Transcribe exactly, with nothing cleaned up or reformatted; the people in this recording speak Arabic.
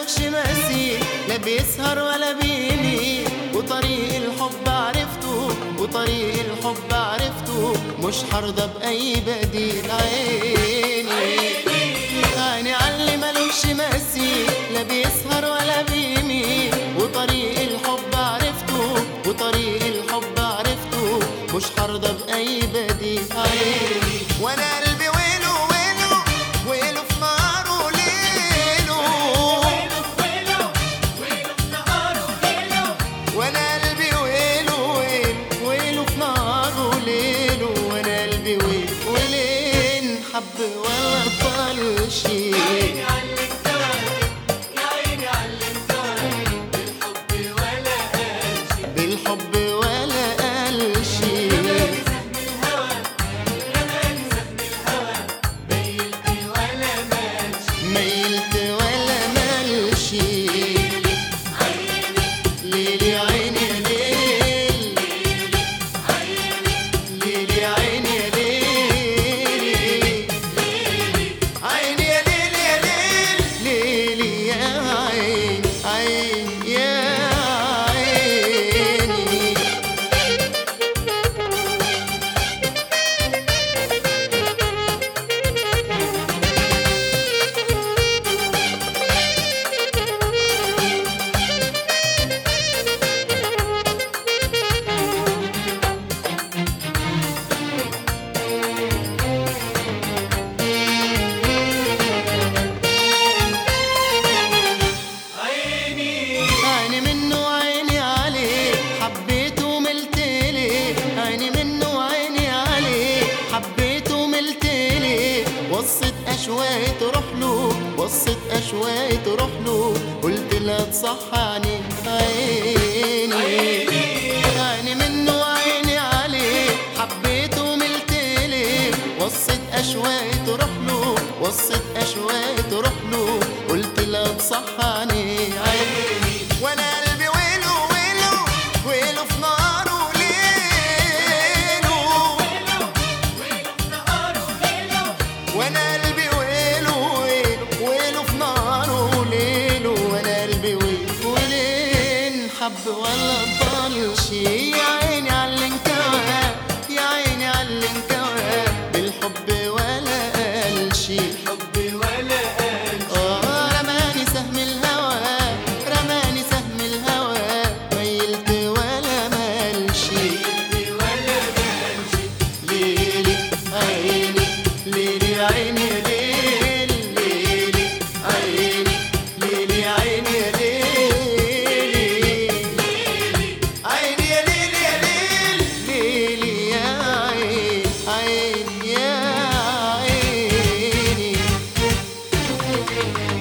ملوش مثيل، لا بيسهر ولا بيميل، وطريق الحب عرفته وطريق الحب عرفته، مش هرضى بأي بديل. عيني عيني عاللي ملوش مثيل، لا بيسهر ولا بيميل، وطريق الحب عرفته وطريق الحب عرفته، مش هرضى بأي بديل. عيني وانا قلبي ويله ويله ويله في ناره ليله، وانا قلبي ويله ويله ويله في ناره ليله، وانا قلبي ويله ولين حب ولا طالش. بالحب ولا قالش، ميلت ولا ملشي. ليلي عيني يا ليل، ليلي عيني يا ليل، عيني يا ليل يا ليل، ليلي يا عين عين يا عيني. عيني منه عيني عليه، حبيته وملت ليه، عيني منه عيني عليه، حبيته وملت ليه، وصت أشواقي تروح له، وصت أشواقي تروح له، قلت لا تصحاني. عيني عيني منه عيني عليه، حبيته وملت ليه، وصت أشواقي تروح له، وصت أشواقي تروح له، قلت لا تصحاني. عيني وانا قلبي ويله ويله ويله في ناره ليله، وانا قلبي ويله ويله ويله في ناره ليله، وانا قلبي ويله ولين حب ولا طالش. يا عيني عاللي انكوى، يا عيني عاللي انكوى، بالحب ولا قالش. آه رماني سهم الهوى، رماني سهم الهوى، ميلت ولا ملشي. ليلي عيني ليلي عيني يا ليل، ليلي عيني ليلي عيني يا ليل، عيني يا ليل يا ليل، ليلي يا عين عين يا عيني.